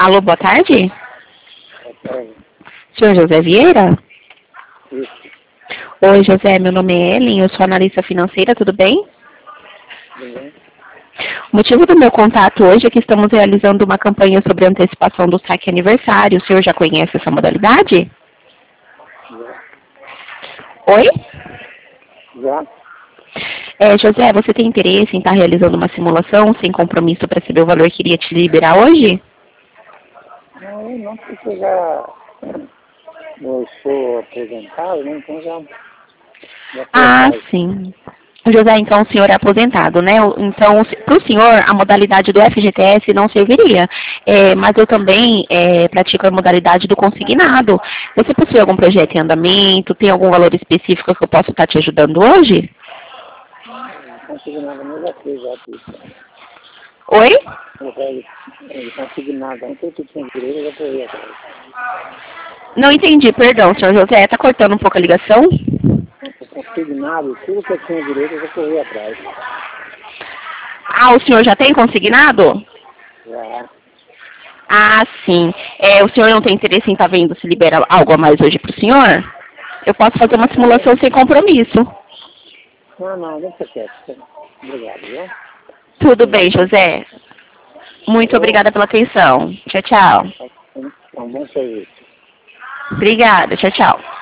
Alô, boa tarde? Boa tarde. Senhor José Vieira? Isso. Oi, José, meu nome é Ellen, eu sou analista financeira, tudo bem? Tudo bem? O motivo do meu contato hoje é que estamos realizando uma campanha sobre antecipação do saque aniversário. O senhor já conhece essa modalidade? Já. Oi? Já? José, você tem interesse em estar realizando uma simulação sem compromisso para saber o valor que iria te liberar hoje? Não, porque eu sou aposentado, né? Então já foi Ah, atrás. sim. José, então o senhor é aposentado, né? Então, para o senhor, a modalidade do FGTS não serviria. Mas eu também pratico a modalidade do consignado. Você possui algum projeto em andamento? Tem algum valor específico que eu possa estar te ajudando hoje? Não consegui nada, mas já fez, já fiz. Oi? Ele consegui nada, não sei o que tinha direito, eu já corri atrás. Não entendi, perdão, senhor José. Está cortando um pouco a ligação? Consignado, tudo que eu tinha direito, eu já corri atrás. Ah, o senhor já tem consignado? Já. Ah, sim. O senhor não tem interesse em estar vendo se libera algo a mais hoje para o senhor? Eu posso fazer uma simulação sem compromisso. Não, deixa quieto. Obrigado, viu? Tudo Não vai bem, comprar. José. Muito Falou? obrigada pela atenção. Tchau, tchau. É um bom serviço. Obrigada. Tchau, tchau.